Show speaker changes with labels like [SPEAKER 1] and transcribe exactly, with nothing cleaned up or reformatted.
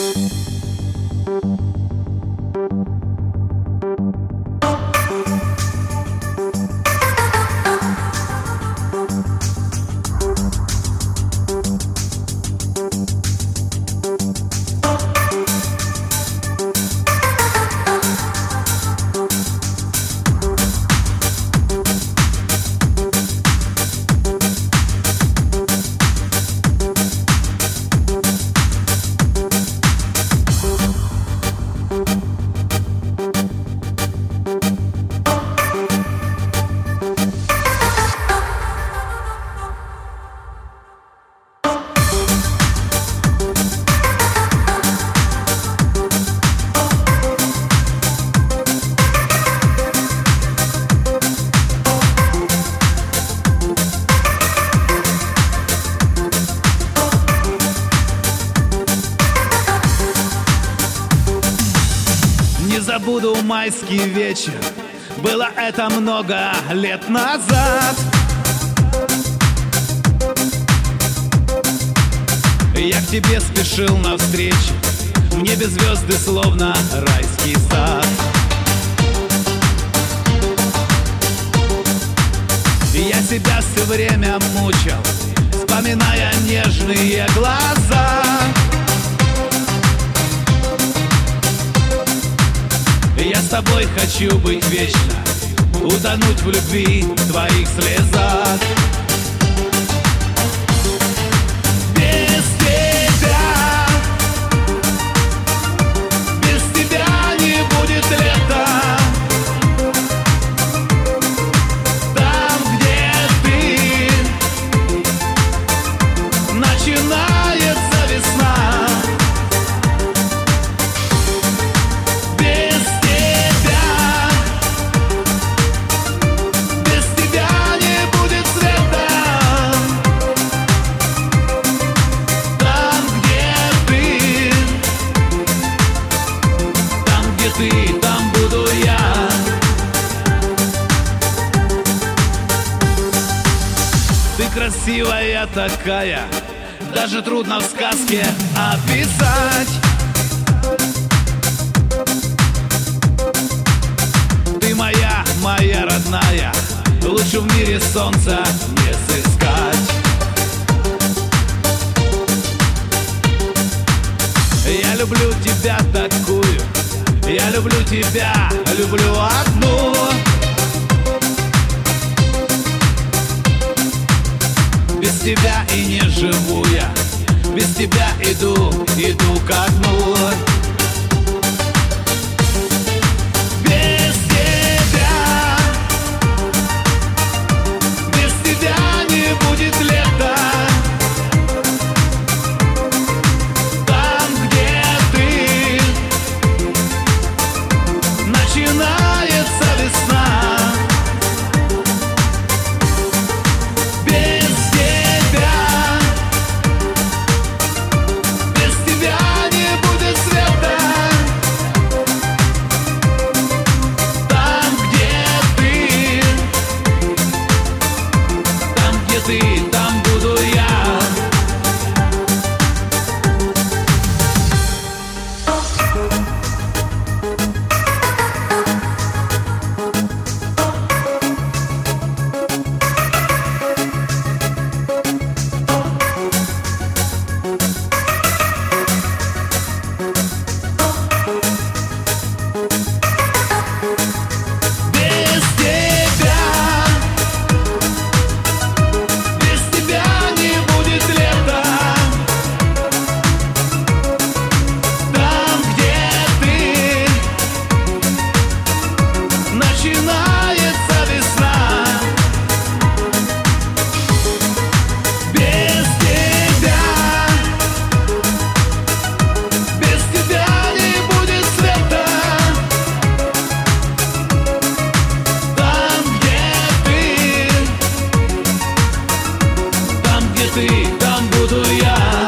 [SPEAKER 1] Не забуду майский вечер, было это много лет назад. Я к тебе спешил навстречу, в небе звезды словно райский сад. Я себя все время мучил, вспоминая нежные глаза. Я с тобой хочу быть вечно, утонуть в любви, в твоих слезах. Без тебя, без тебя не будет лета. Там, где ты, начинается весна. Ты, там буду я. Ты красивая такая, даже трудно в сказке описать. Ты моя, моя родная, лучше в мире солнца не сыскать. Я люблю тебя такую, я люблю тебя, люблю одну. Без тебя и не живу я, без тебя иду, иду ко дну. Без тебя, без тебя не будет лета. Начинается весна. Без тебя, без тебя не будет света. Там, где ты, там, где ты, там буду я. Ты, там буду я.